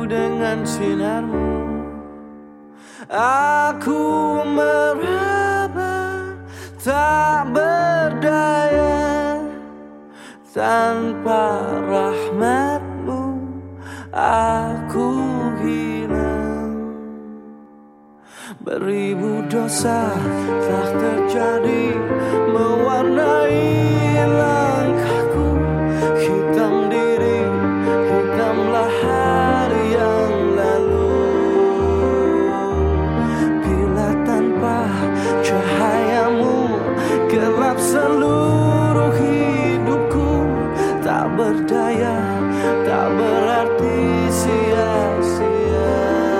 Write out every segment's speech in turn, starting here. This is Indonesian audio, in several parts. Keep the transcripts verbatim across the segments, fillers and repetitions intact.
dengan sinarmu. Aku meraba tak berdaya, tanpa rahmatmu aku hilang. Beribu dosa telah terjadi mewarnai langkahku. Hitam diri, hitamlah hari yang lalu. Bila tanpa cahayamu gelap seluruh hidupku. Tak berdaya, tak berarti sia-sia.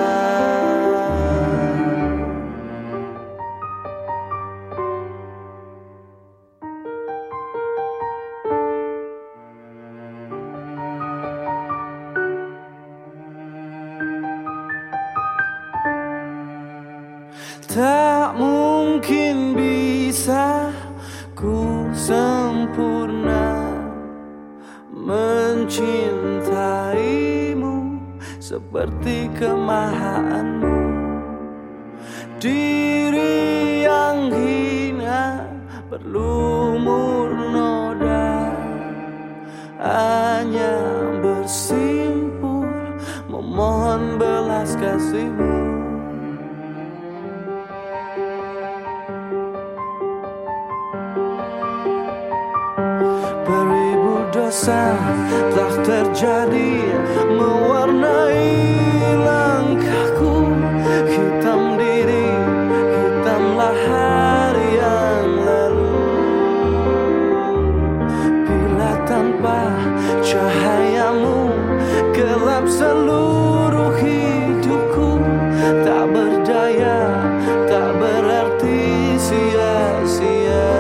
Tak mungkin bisa ku sempurna mencintaimu seperti kemahaanmu. Diri yang hina berlumur noda, hanya bersimpul memohon belas kasihmu. Beribu dosa telah terjadi mewarnai langkahku. Hitam diri, hitamlah hari yang lalu. Bila tanpa cahayamu gelap seluruh hidupku. Tak berdaya, tak berarti sia-sia.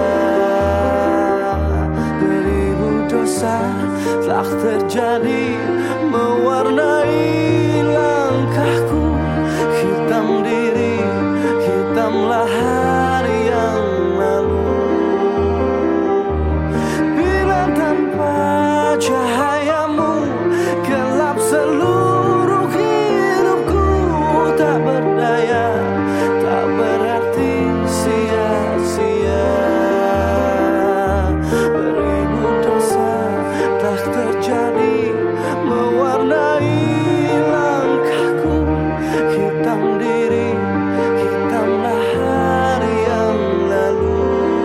Telah terjadi mewarnai langkahku. Hitam diri, hitamlah hari yang lalu. Bila tanpa cahayamu gelap seluruh hidupku. Tak berdaya, tak berarti sia-sia. Terjadi mewarnai langkahku. Hitam diri, hitamlah hari yang lalu.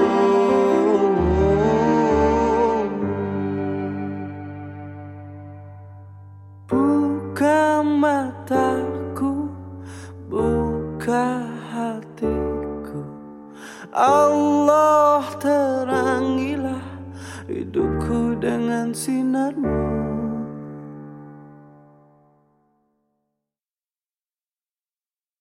Buka mataku, buka hatiku. Allah terangilah hidupku dengan sinarmu.